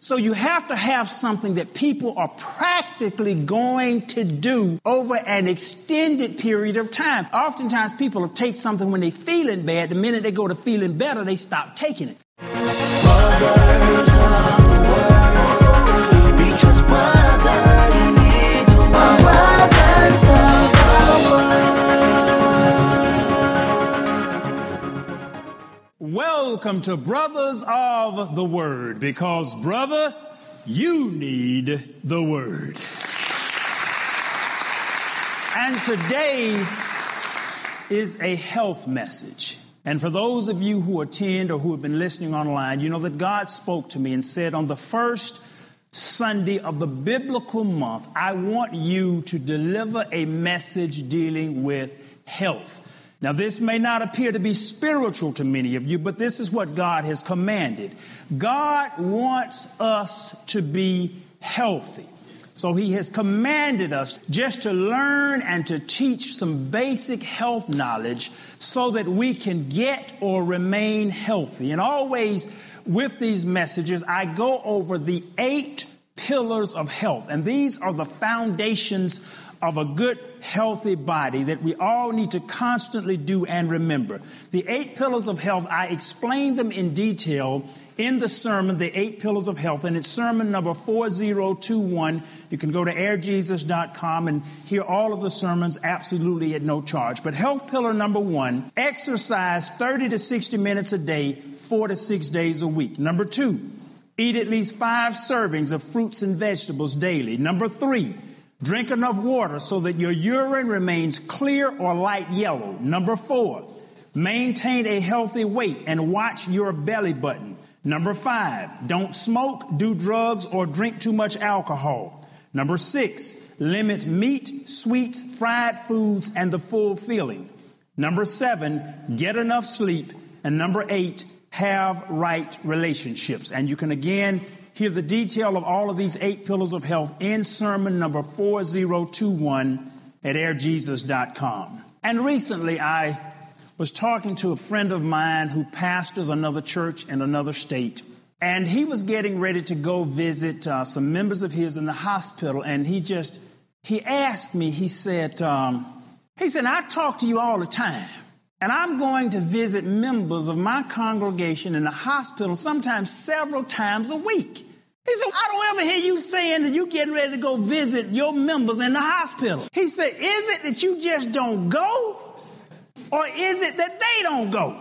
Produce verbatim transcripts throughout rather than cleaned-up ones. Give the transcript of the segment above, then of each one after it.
So you have to have something that people are practically going to do over an extended period of time. Oftentimes people will take something when they're feeling bad. The minute they go to feeling better, they stop taking it. Brothers of the world, because brother, you need the world. Brothers of the world. Welcome to Brothers of the Word, because brother, you need the Word. And today is a health message. And for those of you who attend or who have been listening online, you know that God spoke to me and said on the first Sunday of the biblical month, I want you to deliver a message dealing with health. Now, this may not appear to be spiritual to many of you, but this is what God has commanded. God wants us to be healthy. So he has commanded us just to learn and to teach some basic health knowledge so that we can get or remain healthy. And always with these messages, I go over the eight pillars of health. And these are the foundations of a good, healthy body that we all need to constantly do and remember. The eight pillars of health, I explain them in detail in the sermon, The Eight Pillars of Health, and it's sermon number four oh two one. You can go to air jesus dot com and hear all of the sermons absolutely at no charge. But health pillar number one, exercise thirty to sixty minutes a day, four to six days a week. Number two, eat at least five servings of fruits and vegetables daily. Number three, drink enough water so that your urine remains clear or light yellow. Number four, maintain a healthy weight and watch your belly button. Number five, don't smoke, do drugs, or drink too much alcohol. Number six, limit meat, sweets, fried foods, and the full feeling. Number seven, get enough sleep. And number eight, have right relationships. And you can again hear the detail of all of these eight pillars of health in sermon number four oh two one at air jesus dot com. And recently I was talking to a friend of mine who pastors another church in another state. And he was getting ready to go visit uh, some members of his in the hospital. And he just, he asked me, he said, um, he said, I talk to you all the time. And I'm going to visit members of my congregation in the hospital sometimes several times a week. He said, I don't ever hear you saying that you're getting ready to go visit your members in the hospital. He said, is it that you just don't go? Or is it that they don't go?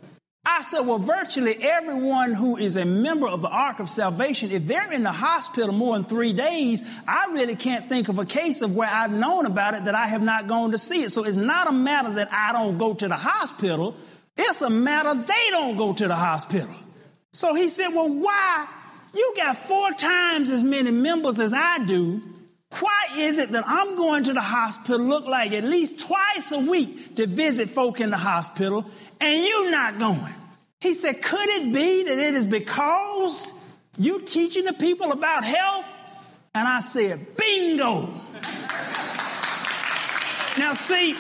I said, well, virtually everyone who is a member of the Ark of Salvation, if they're in the hospital more than three days, I really can't think of a case of where I've known about it that I have not gone to see it. So it's not a matter that I don't go to the hospital. It's a matter they don't go to the hospital. So he said, well, why? You got four times as many members as I do. Why is it that I'm going to the hospital, look like at least twice a week to visit folk in the hospital, and you're not going? He said, could it be that it is because you teaching the people about health? And I said, bingo. Now, see,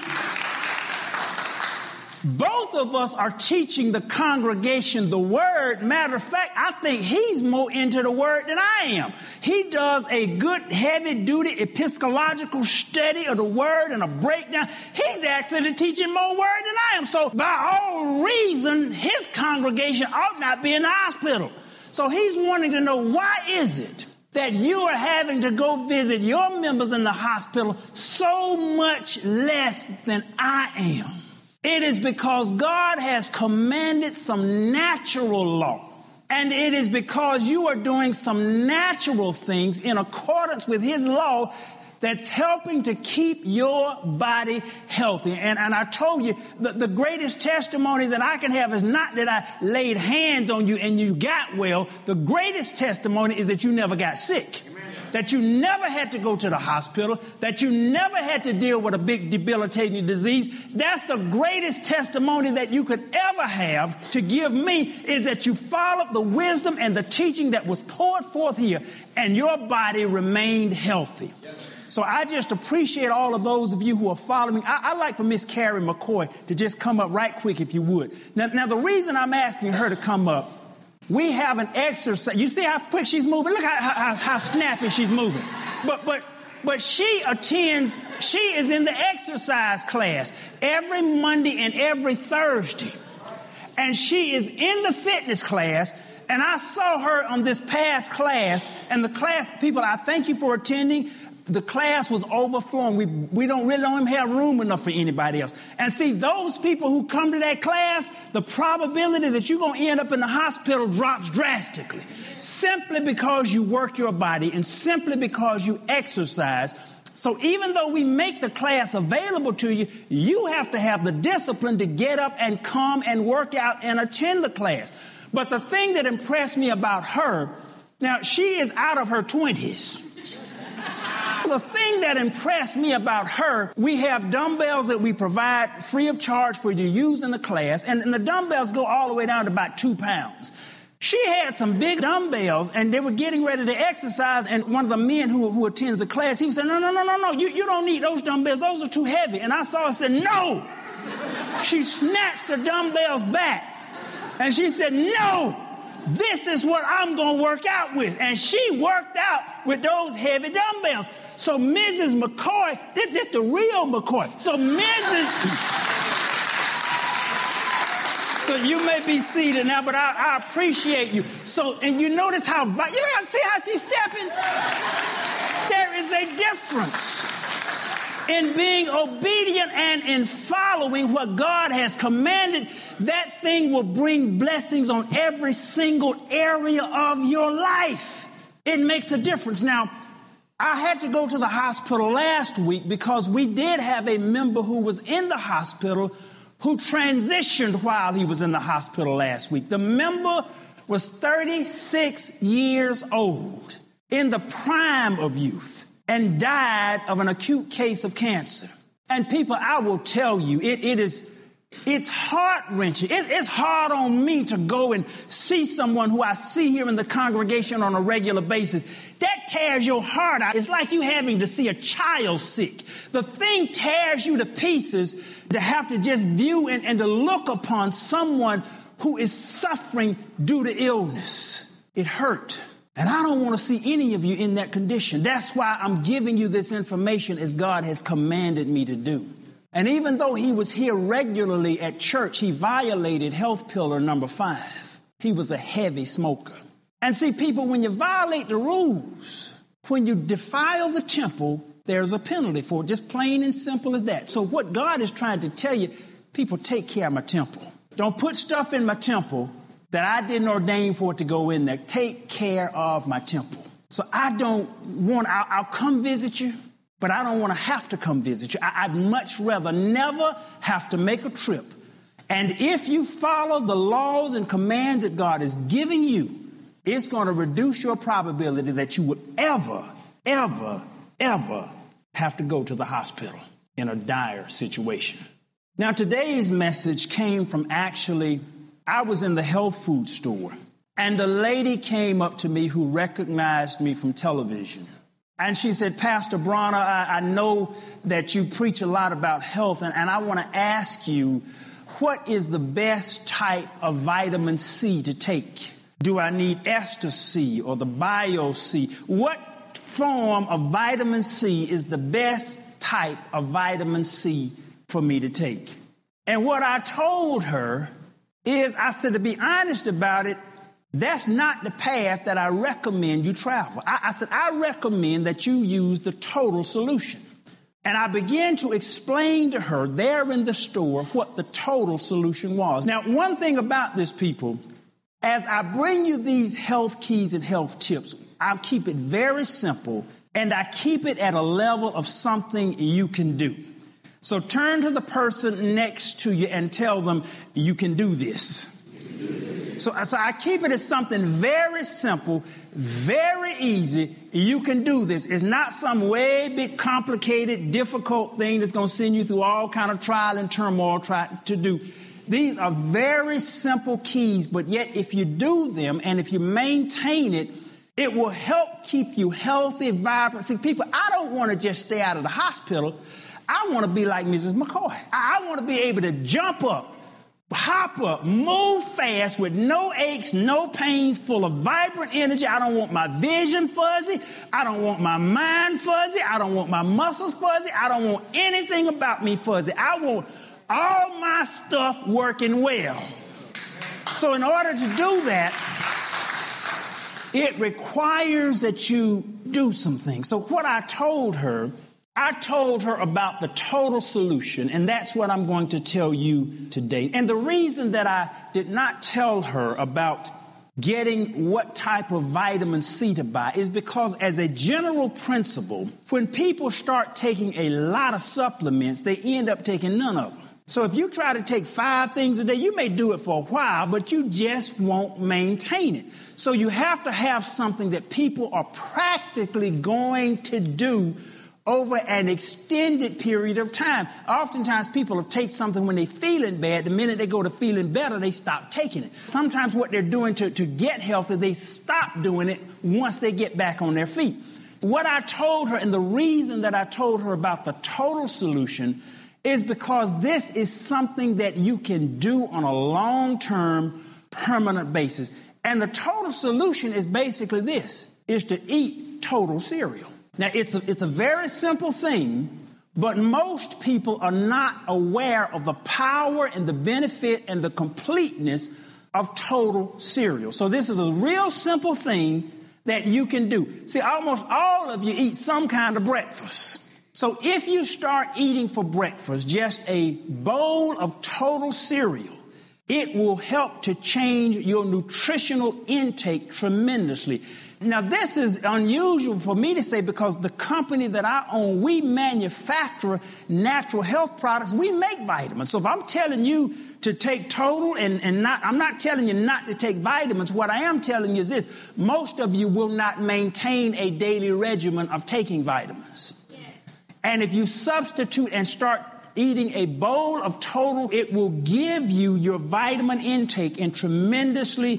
both of us are teaching the congregation the word. Matter of fact, I think he's more into the word than I am. He does a good, heavy-duty epistemological study of the word and a breakdown. He's actually teaching more word than I am. So by all reason, his congregation ought not be in the hospital. So he's wanting to know, why is it that you are having to go visit your members in the hospital so much less than I am? It is because God has commanded some natural law. And it is because you are doing some natural things in accordance with his law that's helping to keep your body healthy. And, and I told you, the, the greatest testimony that I can have is not that I laid hands on you and you got well. The greatest testimony is that you never got sick. That you never had to go to the hospital, that you never had to deal with a big debilitating disease. That's the greatest testimony that you could ever have to give me, is that you followed the wisdom and the teaching that was poured forth here, and your body remained healthy. Yes. So I just appreciate all of those of you who are following me. I, I'd like for Miss Carrie McCoy to just come up right quick, if you would. Now, now, the reason I'm asking her to come up We have an exercise. You see how quick she's moving? Look how, how, how snappy she's moving. But, but, but she attends, she is in the exercise class every Monday and every Thursday. And she is in the fitness class. And I saw her on this past class, and the class, people, I thank you for attending. The class was overflowing. We, we don't really don't even have room enough for anybody else. And see, those people who come to that class, the probability that you're going to end up in the hospital drops drastically. Simply because you work your body and simply because you exercise. So even though we make the class available to you, you have to have the discipline to get up and come and work out and attend the class. But the thing that impressed me about her, now she is out of her twenties. The thing that impressed me about her, we have dumbbells that we provide free of charge for you to use in the class, and, and the dumbbells go all the way down to about two pounds. She had some big dumbbells, and they were getting ready to exercise, and one of the men who, who attends the class, he was saying, no, no, no, no, no, you, you don't need those dumbbells. Those are too heavy. And I saw her and said, no. She snatched the dumbbells back. And she said, no, this is what I'm going to work out with. And she worked out with those heavy dumbbells. So Missus McCoy, this, this the real McCoy. So Missus So you may be seated now, but I, I appreciate you. So, and you notice how, you know, see how she's stepping? There is a difference in being obedient and in following what God has commanded. That thing will bring blessings on every single area of your life. It makes a difference. Now, I had to go to the hospital last week because we did have a member who was in the hospital who transitioned while he was in the hospital last week. The member was thirty-six years old, in the prime of youth, and died of an acute case of cancer. And people, I will tell you, it, it is, it's heart-wrenching. It, it's hard on me to go and see someone who I see here in the congregation on a regular basis. That tears your heart out. It's like you having to see a child sick. The thing tears you to pieces to have to just view and, and to look upon someone who is suffering due to illness. It hurt. And I don't want to see any of you in that condition. That's why I'm giving you this information as God has commanded me to do. And even though he was here regularly at church, he violated health pillar number five. He was a heavy smoker. And see, people, when you violate the rules, when you defile the temple, there's a penalty for it, just plain and simple as that. So what God is trying to tell you, people, take care of my temple. Don't put stuff in my temple that I didn't ordain for it to go in there. Take care of my temple. So I don't want, I'll, I'll come visit you, but I don't want to have to come visit you. I, I'd much rather never have to make a trip. And if you follow the laws and commands that God is giving you, it's going to reduce your probability that you would ever, ever, ever have to go to the hospital in a dire situation. Now, today's message came from actually, I was in the health food store, and a lady came up to me who recognized me from television. And she said, Pastor Bronner, I, I know that you preach a lot about health, and, and I want to ask you, what is the best type of vitamin C to take? Do I need Ester C or the Bio C? What form of vitamin C is the best type of vitamin C for me to take? And what I told her is, I said, to be honest about it, that's not the path that I recommend you travel. I, I said, I recommend that you use the total solution. And I began to explain to her there in the store what the total solution was. Now, one thing about this, people, as I bring you these health keys and health tips, I keep it very simple, and I keep it at a level of something you can do. So turn to the person next to you and tell them, you can do this. So, so I keep it as something very simple, very easy. You can do this. It's not some way big, complicated, difficult thing that's going to send you through all kind of trial and turmoil trying to do. These are very simple keys, but yet if you do them and if you maintain it, it will help keep you healthy, vibrant. See, people, I don't want to just stay out of the hospital. I want to be like Missus McCoy. I want to be able to jump up, hop up, move fast with no aches, no pains, full of vibrant energy. I don't want my vision fuzzy. I don't want my mind fuzzy. I don't want my muscles fuzzy. I don't want anything about me fuzzy. I want all my stuff working well. So in order to do that, it requires that you do some things. So what I told her, I told her about the total solution, and that's what I'm going to tell you today. And the reason that I did not tell her about getting what type of vitamin C to buy is because, as a general principle, when people start taking a lot of supplements, they end up taking none of them. So if you try to take five things a day, you may do it for a while, but you just won't maintain it. So you have to have something that people are practically going to do over an extended period of time. Oftentimes people will take something when they're feeling bad. The minute they go to feeling better, they stop taking it. Sometimes what they're doing to, to get healthy, they stop doing it once they get back on their feet. What I told her, and the reason that I told her about the total solution, is because this is something that you can do on a long-term, permanent basis. And the total solution is basically this, is to eat total cereal. Now, it's a, it's a very simple thing, but most people are not aware of the power and the benefit and the completeness of total cereal. So this is a real simple thing that you can do. See, almost all of you eat some kind of breakfast. So if you start eating for breakfast just a bowl of total cereal, it will help to change your nutritional intake tremendously. Now, this is unusual for me to say because the company that I own, we manufacture natural health products. We make vitamins. So if I'm telling you to take total and, and not, I'm not telling you not to take vitamins. What I am telling you is this. Most of you will not maintain a daily regimen of taking vitamins. And if you substitute and start eating a bowl of total, it will give you your vitamin intake and tremendously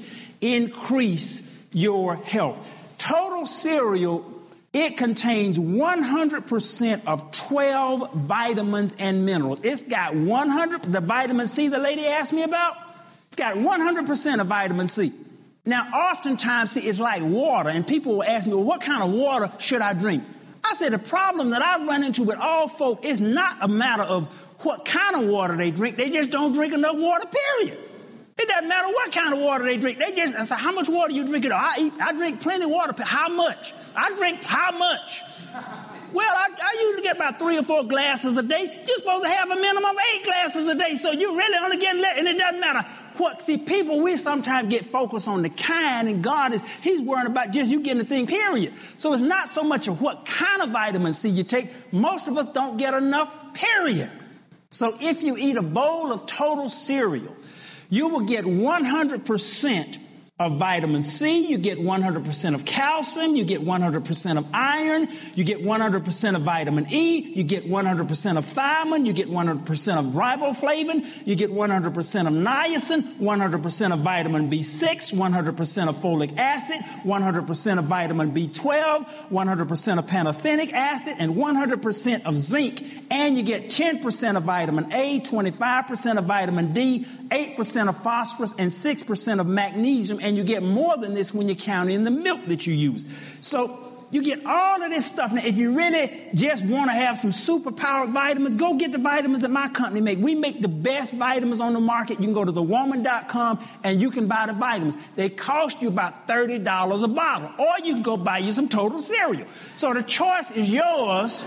increase your health. Total cereal, it contains one hundred percent of twelve vitamins and minerals. It's got one hundred, the vitamin C the lady asked me about, it's got one hundred percent of vitamin C. Now, oftentimes, see, it's like water, and people will ask me, well, what kind of water should I drink? I said the problem that I've run into with all folk is not a matter of what kind of water they drink. They just don't drink enough water, period. It doesn't matter what kind of water they drink. They just, I said, how much water you drink? I eat, I drink plenty of water. How much? I drink how much? Well, I, I usually get about three or four glasses a day. You're supposed to have a minimum of eight glasses a day. So you really only getting less, and it doesn't matter. What, see, people, we sometimes get focused on the kind, and God is, he's worrying about just you getting the thing, period. So it's not so much of what kind of vitamin C you take. Most of us don't get enough, period. So if you eat a bowl of total cereal, you will get one hundred percent of vitamin C, you get one hundred percent of calcium, you get one hundred percent of iron, you get one hundred percent of vitamin E, you get one hundred percent of thiamine, you get one hundred percent of riboflavin, you get one hundred percent of niacin, one hundred percent of vitamin B six, one hundred percent of folic acid, one hundred percent of vitamin B twelve, one hundred percent of pantothenic acid, and one hundred percent of zinc. And you get ten percent of vitamin A, twenty-five percent of vitamin D, eight percent of phosphorus, and six percent of magnesium. And you get more than this when you count in the milk that you use. So you get all of this stuff. Now, if you really just want to have some superpowered vitamins, go get the vitamins that my company make. We make the best vitamins on the market. You can go to the woman dot com and you can buy the vitamins. They cost you about thirty dollars a bottle. Or you can go buy you some total cereal. So the choice is yours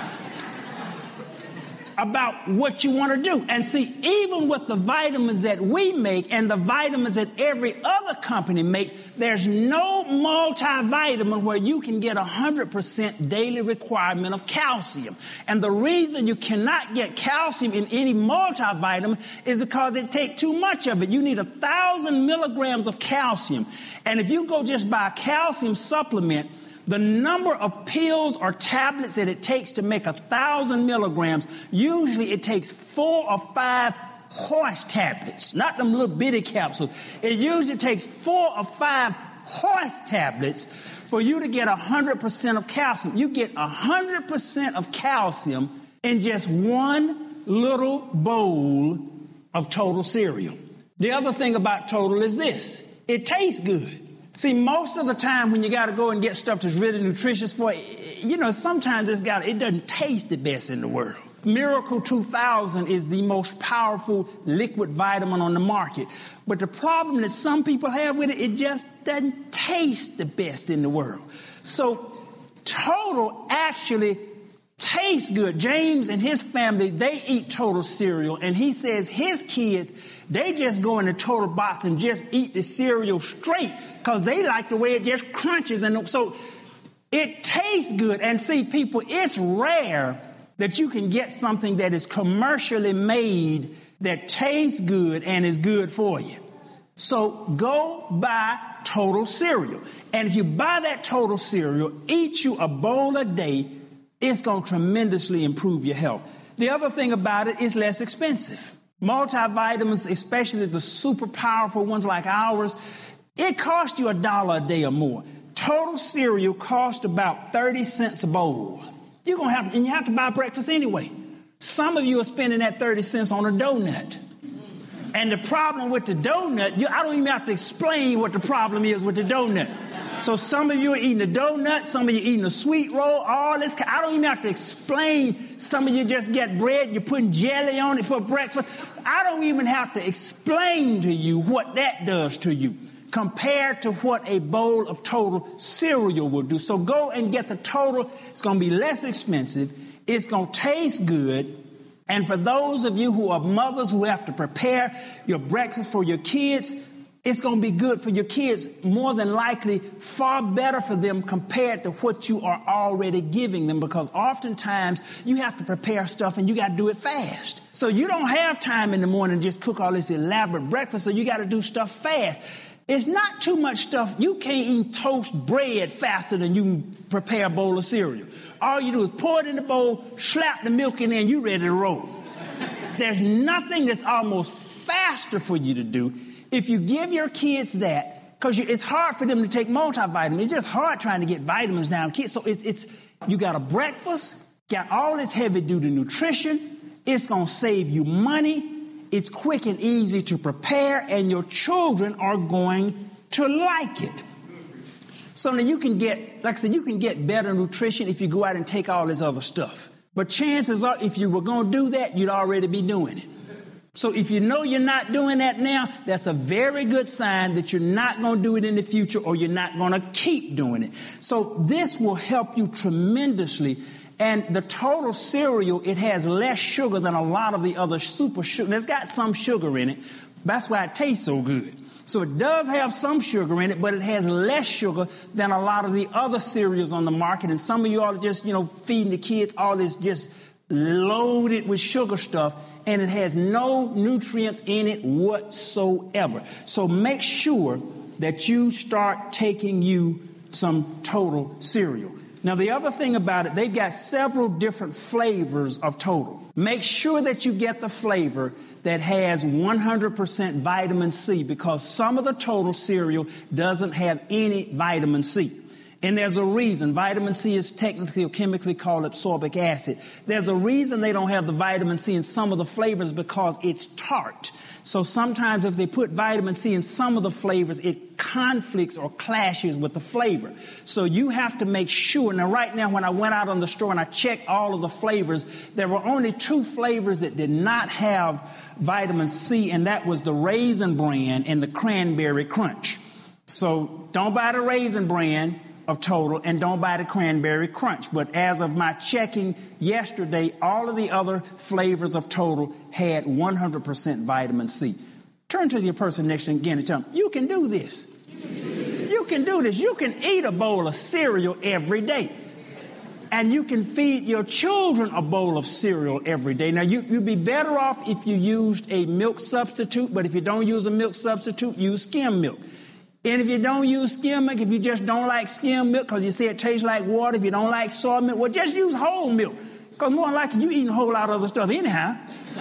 about what you want to do. And see, even with the vitamins that we make and the vitamins that every other company make, there's no multivitamin where you can get one hundred percent daily requirement of calcium. And the reason you cannot get calcium in any multivitamin is because it takes too much of it. You need a thousand milligrams of calcium. And if you go just buy a calcium supplement, the number of pills or tablets that it takes to make a thousand milligrams, usually it takes four or five horse tablets, not them little bitty capsules. It usually takes four or five horse tablets for you to get one hundred percent of calcium. You get one hundred percent of calcium in just one little bowl of Total cereal. The other thing about Total is this. It tastes good. See, most of the time when you got to go and get stuff that's really nutritious for you, you know, sometimes it's got, it doesn't taste the best in the world. Miracle two thousand is the most powerful liquid vitamin on the market. But the problem that some people have with it, it just doesn't taste the best in the world. So Total actually tastes good. James and his family, they eat Total cereal. And he says his kids, they just go in the Total box and just eat the cereal straight because they like the way it just crunches. And so it tastes good. And see, people, it's rare that you can get something that is commercially made that tastes good and is good for you. So go buy Total cereal. And if you buy that Total cereal, eat you a bowl a day, it's going to tremendously improve your health. The other thing about it is less expensive. Multivitamins, especially the super powerful ones like ours, it costs you a dollar a day or more. Total cereal costs about thirty cents a bowl. You're going to have, and you have to buy breakfast anyway. Some of you are spending that thirty cents on a donut. And the problem with the donut, you, I don't even have to explain what the problem is with the donut. So some of you are eating a donut, some of you eating a sweet roll, all this. I don't even have to explain. Some of you just get bread, you're putting jelly on it for breakfast. I don't even have to explain to you what that does to you compared to what a bowl of Total cereal will do. So go and get the Total. It's going to be less expensive. It's going to taste good. And for those of you who are mothers who have to prepare your breakfast for your kids, it's going to be good for your kids, more than likely far better for them compared to what you are already giving them, because oftentimes you have to prepare stuff and you got to do it fast. So you don't have time in the morning to just cook all this elaborate breakfast, so you got to do stuff fast. It's not too much stuff. You can't even toast bread faster than you can prepare a bowl of cereal. All you do is pour it in the bowl, slap the milk in there, and you're ready to roll. There's nothing that's almost faster for you to do. If you give your kids that, because it's hard for them to take multivitamins. It's just hard trying to get vitamins down kids. So it's, it's you got a breakfast, got all this heavy-duty nutrition. It's going to save you money. It's quick and easy to prepare, and your children are going to like it. So now you can get, like I said, you can get better nutrition if you go out and take all this other stuff. But chances are, if you were going to do that, you'd already be doing it. So if you know you're not doing that now, that's a very good sign that you're not going to do it in the future, or you're not going to keep doing it. So this will help you tremendously. And the Total cereal, it has less sugar than a lot of the other super sugar. It's got some sugar in it. That's why it tastes so good. So it does have some sugar in it, but it has less sugar than a lot of the other cereals on the market. And some of you are just, you know, feeding the kids all this just loaded with sugar stuff, and it has no nutrients in it whatsoever. So make sure that you start taking you some Total cereal. Now, the other thing about it, they've got several different flavors of Total. Make sure that you get the flavor that has one hundred percent vitamin C, because some of the Total cereal doesn't have any vitamin C. And there's a reason. Vitamin C is technically or chemically called ascorbic acid. There's a reason they don't have the vitamin C in some of the flavors, because it's tart. So sometimes if they put vitamin C in some of the flavors, it conflicts or clashes with the flavor. So you have to make sure. Now, right now, when I went out on the store and I checked all of the flavors, there were only two flavors that did not have vitamin C, and that was the Raisin Bran and the Cranberry Crunch. So don't buy the Raisin Bran of Total, and don't buy the Cranberry Crunch. But as of my checking yesterday, all of the other flavors of Total had one hundred percent vitamin C. Turn to your person next to you again and tell them, you can do this. You can do this. You can eat a bowl of cereal every day. And you can feed your children a bowl of cereal every day. Now, you, you'd be better off if you used a milk substitute, but if you don't use a milk substitute, use skim milk. And if you don't use skim milk, if you just don't like skim milk because you say it tastes like water, if you don't like soy milk, well, just use whole milk. Because more than likely, you eating a whole lot of other stuff anyhow.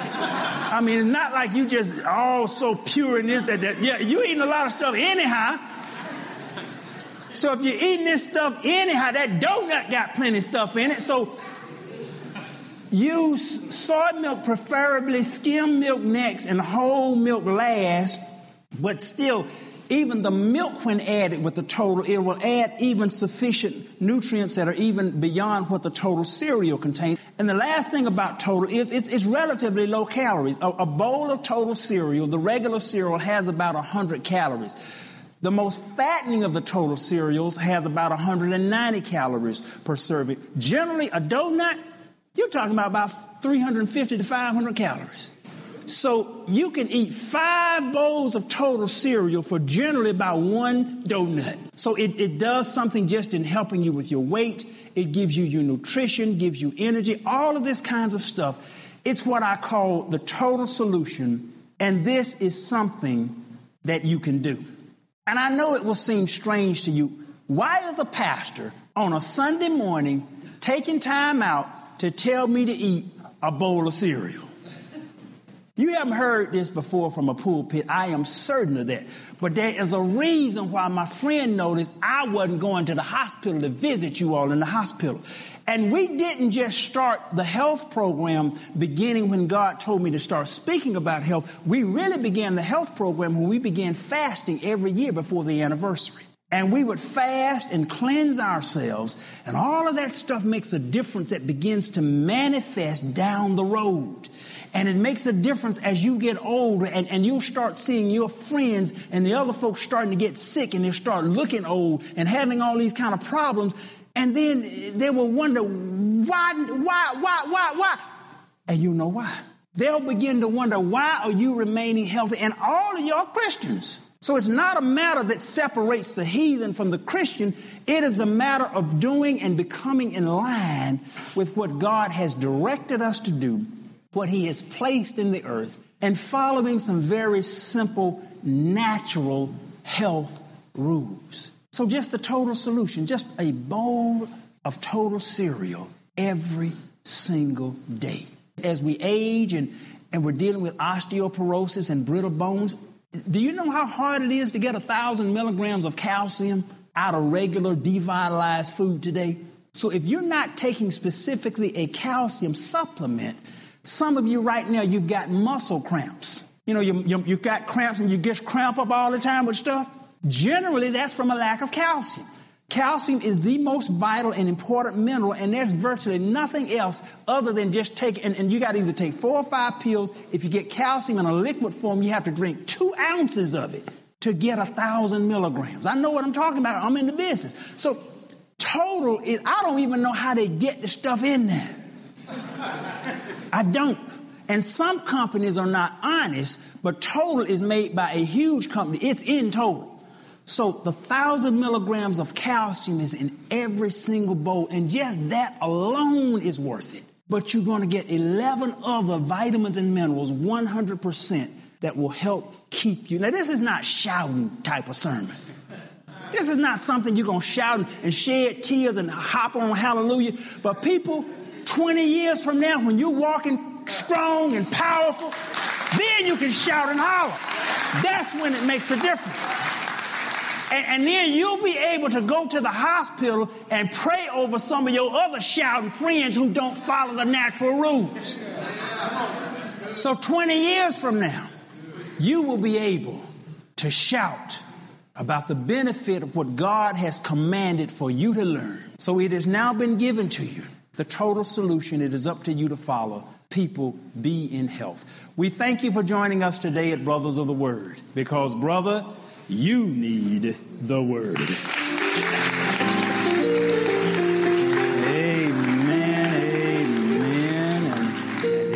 I mean, it's not like you just all so pure in this, that, that, yeah, you eating a lot of stuff anyhow. So if you're eating this stuff anyhow, that donut got plenty of stuff in it. So Use soy milk, preferably skim milk next and whole milk last, but still, even the milk when added with the total, it will add even sufficient nutrients that are even beyond what the total cereal contains. And the last thing about total is it's, it's relatively low calories. A, a bowl of total cereal, the regular cereal, has about one hundred calories. The most fattening of the total cereals has about one hundred ninety calories per serving. Generally, a donut, you're talking about about three hundred fifty to five hundred calories. So you can eat five bowls of total cereal for generally about one donut. So it, it does something just in helping you with your weight. It gives you your nutrition, gives you energy, all of this kinds of stuff. It's what I call the total solution. And this is something that you can do. And I know it will seem strange to you. Why is a pastor on a Sunday morning taking time out to tell me to eat a bowl of cereal? You haven't heard this before from a pulpit. I am certain of that. But there is a reason why my friend noticed I wasn't going to the hospital to visit you all in the hospital. And we didn't just start the health program beginning when God told me to start speaking about health. We really began the health program when we began fasting every year before the anniversary. And we would fast and cleanse ourselves. And all of that stuff makes a difference that begins to manifest down the road. And it makes a difference as you get older and, and you'll start seeing your friends and the other folks starting to get sick and they start looking old and having all these kind of problems. And then they will wonder, why, why, why, why, why? And you know why. They'll begin to wonder, why are you remaining healthy? And all of y'all Christians. So it's not a matter that separates the heathen from the Christian. It is a matter of doing and becoming in line with what God has directed us to do, what he has placed in the earth, and following some very simple, natural health rules. So just the total solution, just a bowl of total cereal every single day. As we age and, and we're dealing with osteoporosis and brittle bones, do you know how hard it is to get a thousand milligrams of calcium out of regular devitalized food today? So if you're not taking specifically a calcium supplement, some of you right now, you've got muscle cramps. You know, you, you, you've got cramps and you just cramp up all the time with stuff. Generally, that's from a lack of calcium. Calcium is the most vital and important mineral, and there's virtually nothing else other than just take, and, and you got to either take four or five pills. If you get calcium in a liquid form, you have to drink two ounces of it to get a thousand milligrams. I know what I'm talking about. I'm in the business. So total, is, I don't even know how they get the stuff in there. I don't. And some companies are not honest, but Total is made by a huge company. It's in Total. So the thousand milligrams of calcium is in every single bowl, and just that alone is worth it. But you're going to get eleven other vitamins and minerals, one hundred percent, that will help keep you. Now, this is not shouting type of sermon. This is not something you're going to shout and shed tears and hop on hallelujah. But people, twenty years from now, when you're walking strong and powerful, then you can shout and holler. That's when it makes a difference. And, and then you'll be able to go to the hospital and pray over some of your other shouting friends who don't follow the natural rules. So twenty years from now, you will be able to shout about the benefit of what God has commanded for you to learn. So it has now been given to you. The total solution, it is up to you to follow. People, be in health. We thank you for joining us today at Brothers of the Word, because, brother, you need the Word. Amen, amen, and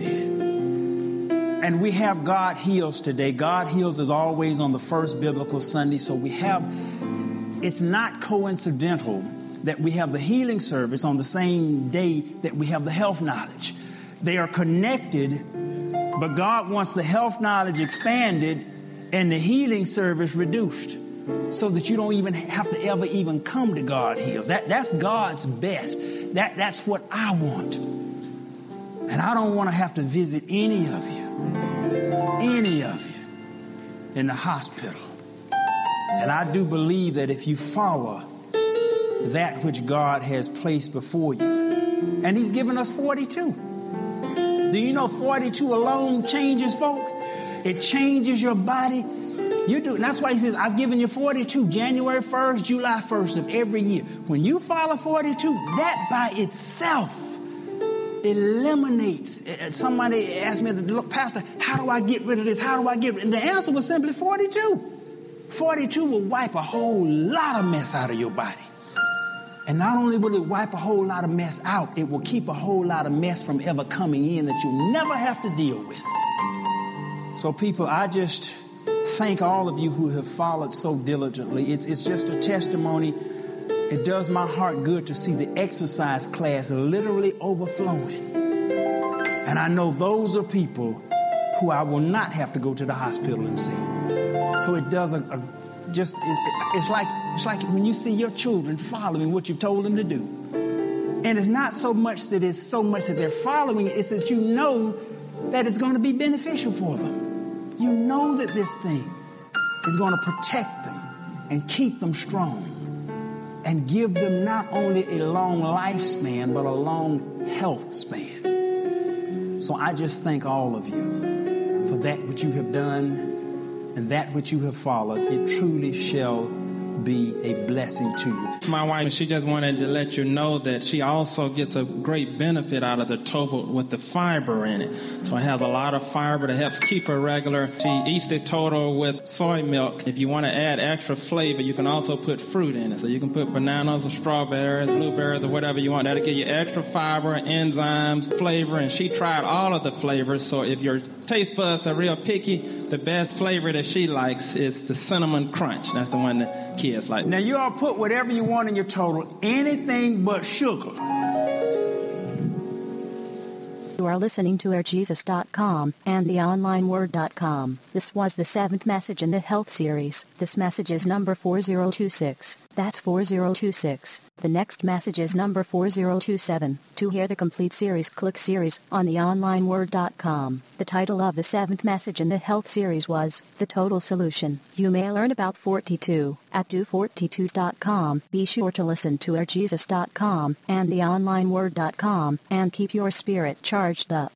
amen. And we have God Heals today. God Heals is always on the first biblical Sunday, so we have, it's not coincidental that we have the healing service on the same day that we have the health knowledge. They are connected, but God wants the health knowledge expanded and the healing service reduced so that you don't even have to ever even come to God Heals. That, that's God's best. That, that's what I want. And I don't want to have to visit any of you, any of you in the hospital. And I do believe that if you follow that which God has placed before you, And he's given us forty-two. Do you know forty-two alone changes folk? It changes your body. You do. And that's why he says, I've given you forty-two, January first, July first of every year. When you follow forty-two, that by itself eliminates. Somebody asked me, look, Pastor, how do I get rid of this? How do I get rid of it? And the answer was simply forty-two. forty-two will wipe a whole lot of mess out of your body. And not only will it wipe a whole lot of mess out, it will keep a whole lot of mess from ever coming in that you'll never have to deal with. So people, I just thank all of you who have followed so diligently. It's, it's just a testimony. It does my heart good to see the exercise class literally overflowing. And I know those are people who I will not have to go to the hospital and see. So it does a, a just, it, it's like, it's like when you see your children following what you've told them to do. And it's not so much that it's so much that they're following it, it's that you know that it's going to be beneficial for them. You know that this thing is going to protect them and keep them strong and give them not only a long lifespan, but a long health span. So I just thank all of you for that which you have done and that which you have followed. It truly shall be a blessing to you. My wife, she just wanted to let you know that she also gets a great benefit out of the Total with the fiber in it. So it has a lot of fiber that helps keep her regular. She eats the Total with soy milk. If you want to add extra flavor, you can also put fruit in it. So you can put bananas or strawberries, blueberries, or whatever you want. That'll give you extra fiber, enzymes, flavor. And she tried all of the flavors. So if your taste buds are real picky, the best flavor that she likes is the cinnamon crunch. That's the one that kids like. Now you all put whatever you want in your Total, anything but sugar. You are listening to air jesus dot com and the online word dot com. This was the seventh message in the health series. This message is number four zero two six. That's four zero two six. The next message is number four zero two seven. To hear the complete series, click series on the online word dot com. The title of the seventh message in the health series was The Total Solution. You may learn about forty-two at do forty-two dot com. Be sure to listen to air jesus dot com and the online word dot com and keep your spirit charged up.